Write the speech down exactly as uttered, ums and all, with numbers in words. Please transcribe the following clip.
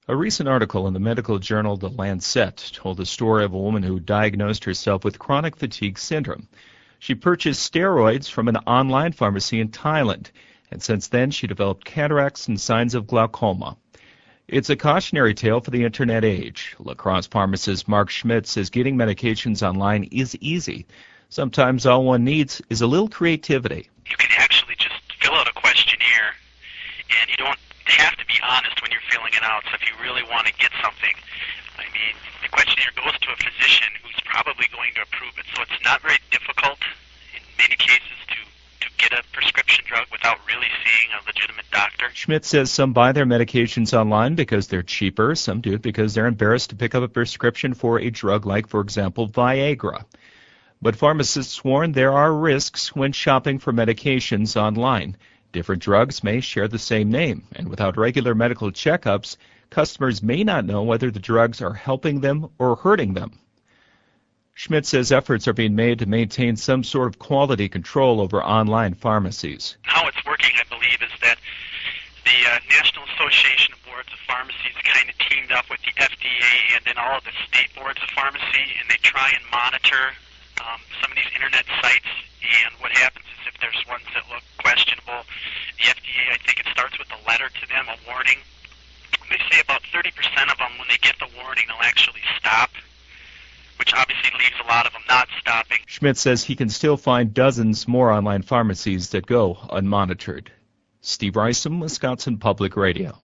A recent article in the medical journal The Lancet told the story of a woman who diagnosed herself with chronic fatigue syndrome. She purchased steroids from an online pharmacy in Thailand, and since then she developed cataracts and signs of glaucoma. It's a cautionary tale for the internet age. La Crosse pharmacist Mark Schmidt says getting medications online is easy. Sometimes all one needs is a little creativity. You can actually just fill out a questionnaire, and you don't have to be honest when you're filling it out. So if you really want to get something, I mean, the questionnaire goes to a physician who's probably going to approve it. So it's not very difficult in many cases to, to get a prescription drug without really seeing a legitimate doctor. Schmidt says some buy their medications online because they're cheaper. Some do it because they're embarrassed to pick up a prescription for a drug like, for example, Viagra. But pharmacists warn there are risks when shopping for medications online. Different drugs may share the same name, and without regular medical checkups, customers may not know whether the drugs are helping them or hurting them. Schmidt says efforts are being made to maintain some sort of quality control over online pharmacies. How it's working, I believe, is that the uh, National Association of Boards of Pharmacies kind of teamed up with the F D A and then all of the state boards of pharmacy, and they try and monitor um, some of these internet sites. And what happens is if there's ones that look questionable, the F D A, I think it starts with a letter to them, a warning. They say about thirty percent of them, when they get the warning, they'll actually stop, which obviously leaves a lot of them not stopping. Schmidt says he can still find dozens more online pharmacies that go unmonitored. Steve Rice, Wisconsin Public Radio.